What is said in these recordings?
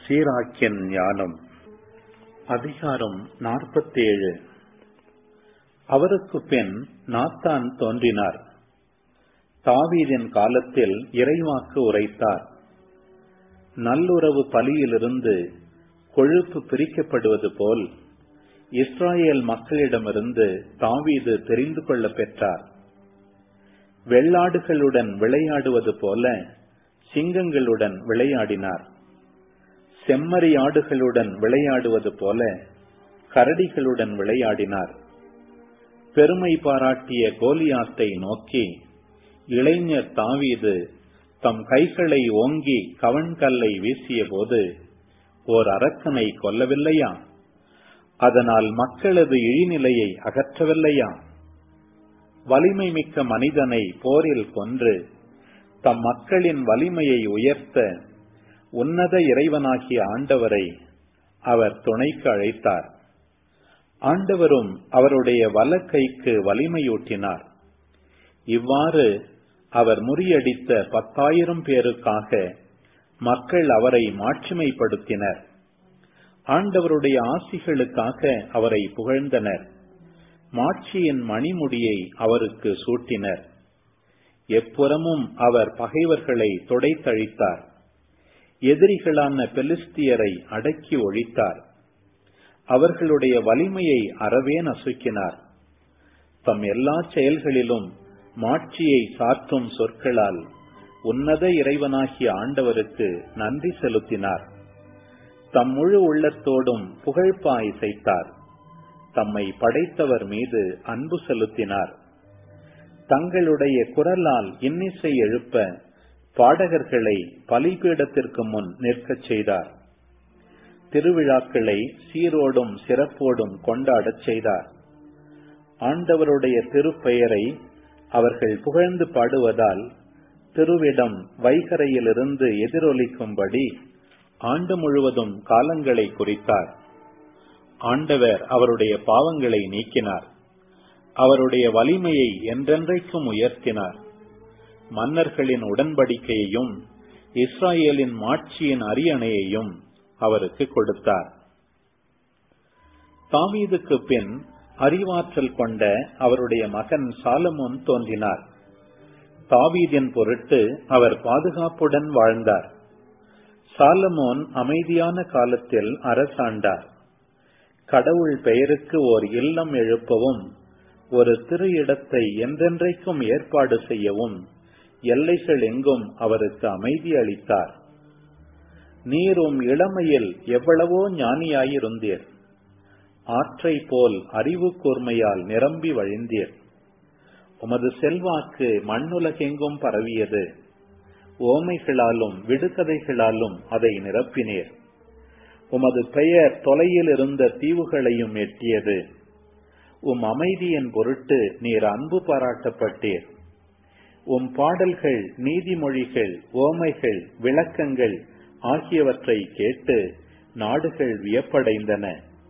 சீராக்கின் ஞானம். அதிகாரம் 47. அவருக்கு பின் நாத்தான் தோன்றினார். தாவீதின் காலத்தில் இறைவாக்கு உரைத்தார். நல்லுறவு பலியிலிருந்து கொழுப்பு பிரிக்கப்படுவது போல் இஸ்ராயேல் மக்களிடமிருந்து தாவீது தெரிந்து கொள்ள பெற்றார். வெள்ளாடுகளுடன் விளையாடுவது போல சிங்கங்களுடன் விளையாடினார். செம்மறியாடுகளுடன் விளையாடுவது போல கரடிகளுடன் விளையாடினார். பெருமை பாராட்டிய கோலியாத்தை நோக்கி இளைஞர் தாவீது தம் கைகளை ஓங்கி கவண்கல்லை வீசிய போது ஓர் அரக்கனை கொல்லவில்லையா? அதனால் மக்களது இழிநிலையை அகற்றவில்லையா? வலிமை மிக்க மனிதனை போரில் கொன்று தம் மக்களின் வலிமையை உயர்த்த உன்னத இறைவனாகிய ஆண்டவரை அவர் துணைக்கு அழைத்தார். ஆண்டவரும் அவருடைய வலக்கைக்கு வலிமையூட்டினார். இவ்வாறு அவர் முறியடித்த 10,000 பேருக்காக மக்கள் அவரை மாட்சிமைப்படுத்தினர். ஆண்டவருடைய ஆசிகளுக்காக அவரை புகழ்ந்தனர். மாட்சியின் மணிமுடியை அவருக்கு சூட்டினர். எப்புறமும் அவர் பகைவர்களை துடைத்தழித்தார். எதிரிகளான பெலிஸ்தியரை அடக்கி ஒழித்தார். அவர்களுடைய வலிமையை அறவே நசுக்கினார். தம் எல்லா செயல்களிலும் மாட்சியை சாற்றும் சொற்களால் உன்னத இறைவனாகிய ஆண்டவருக்கு நன்றி செலுத்தினார். தம் முழு உள்ளத்தோடும் புகழ்பா இசைத்தார். தம்மை படைத்தவர் மீது அன்பு செலுத்தினார். தங்களுடைய குரலால் இன்னிசை எழுப்ப பாடகர்களை பலிபீடத்திற்கு முன் நிற்கச் செய்தார். திருவிழாக்களை சீரோடும் சிறப்போடும் கொண்டாடச் செய்தார். ஆண்டவருடைய திருப்பெயரை அவர்கள் புகழ்ந்து பாடுவதால் திருவிடம் வைகரையிலிருந்து எதிரொலிக்கும்படி ஆண்டு முழுவதும் காலங்களை குறித்தார். ஆண்டவர் அவருடைய பாவங்களை நீக்கினார். அவருடைய வலிமையை என்றென்றைக்கும் உயர்த்தினார். மன்னர்களின் உடன்படிக்கையையும் இஸ்ராயேலின் மாட்சியின் அரியணையையும் அவருக்கு கொடுத்தார். தாவீதுக்கு பின் அறிவாற்றல் கொண்ட அவருடைய மகன் சாலமோன் தோன்றினார். தாவீதின் பொருட்டு அவர் பாதுகாப்புடன் வாழ்ந்தார். சாலமோன் அமைதியான காலத்தில் அரசாண்டார். கடவுள் பெயருக்கு ஓர் இல்லம் எழுப்பவும் ஒரு திரு இடத்தை என்றென்றைக்கும் ஏற்பாடு செய்யவும் எல்லைகள் எங்கும் அவருக்கு அமைதி அளித்தார். நீரும் இளமையில் எவ்வளவோ ஞானியாயிருந்தீர். ஆற்றை போல் அறிவு கூர்மையால் நிரம்பி வழிந்தீர். உமது செல்வாக்கு மண்ணுலகெங்கும் பரவியது. ஓமைகளாலும் விடுகதைகளாலும் அதை நிரப்பினீர். உமது பெயர் தொலையில் இருந்த தீவுகளையும் எட்டியது. உம் அமைதியின் பொருட்டு நீர் அன்பு பாராட்டப்பட்டீர். உம் பாடல்கள், நீதிமொழிகள், ஓமைகள், விளக்கங்கள் ஆகியவற்றை கேட்டு நாடுகள் வியப்படைந்தன.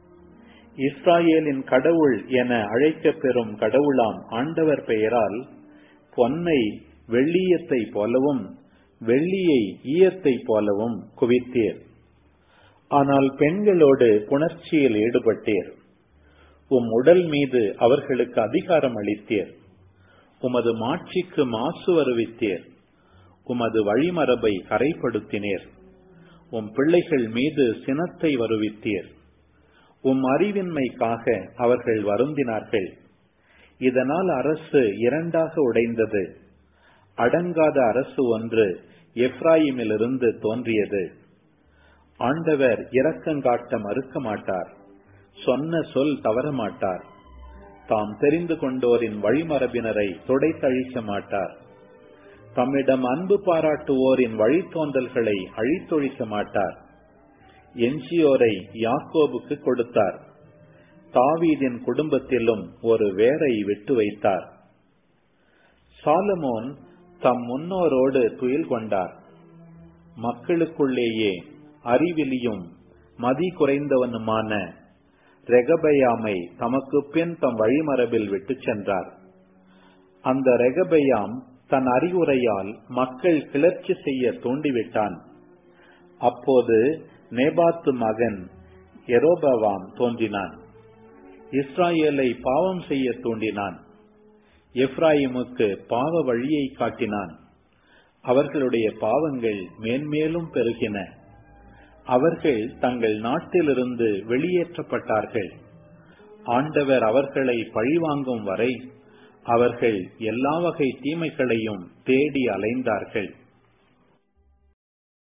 இஸ்ராயேலின் கடவுள் என அழைக்கப் பெறும் கடவுளாம் ஆண்டவர் பெயரால் பொன்னை வெள்ளீயத்தை போலவும் வெள்ளியை ஈயத்தை போலவும் குவித்தீர். ஆனால் பெண்களோடு புணர்ச்சியில் ஈடுபட்டீர். உம் உடல் மீது அவர்களுக்கு அதிகாரம் அளித்தீர். உமது மாட்சிக்கு மாசு வருவித்தீர். உமது வழிமரபை கரைப்படுத்தினீர். உம் பிள்ளைகள் மீது சினத்தை வருவித்தீர். உம் அறிவின்மைக்காக அவர்கள் வருந்தினார்கள். இதனால் அரசு இரண்டாக உடைந்தது. அடங்காத அரசு ஒன்று எப்ராயிமிலிருந்து தோன்றியது. ஆண்டவர் இரக்கங்காட்ட மறுக்க மாட்டார். சொன்ன சொல் தவறமாட்டார். தாம் தெரிந்து கொண்டோரின் வழிமரபினரை துடைத்தழிக்க மாட்டார். தம்மிடம் அன்பு பாராட்டுவோரின் வழித்தோன்றல்களை அழித்தொழிக்க மாட்டார். எஞ்சியோரை யாக்கோபுக்கு கொடுத்தார். தாவீதின் குடும்பத்திலும் ஒரு வேரை விட்டு வைத்தார். சாலமோன் தம் முன்னோரோடு துயில் கொண்டார். மக்களுக்குள்ளேயே அறிவிலியும் மதி குறைந்தவனுமான ரெகபெயாமை தமக்கு பின் தம் வழிமரபில் விட்டு சென்றார். அந்த ரெகபெயாம் தன் அறிவுரையால் மக்கள் கிளர்ச்சி செய்ய தூண்டிவிட்டான். அப்போது நேபாத்து மகன் யெரொபெயாம் தோன்றினான். இஸ்ராயேலை பாவம் செய்ய தூண்டினான். எப்ராயிமுக்கு பாவ வழியை காட்டினான். அவர்களுடைய பாவங்கள் மேன்மேலும் பெருகின. அவர்கள் தங்கள் நாட்டிலிருந்து வெளியேற்றப்பட்டார்கள். ஆண்டவர் அவர்களை பழிவாங்கும் வரை அவர்கள் எல்லா வகை தீமைகளையும் தேடி அலைந்தார்கள்.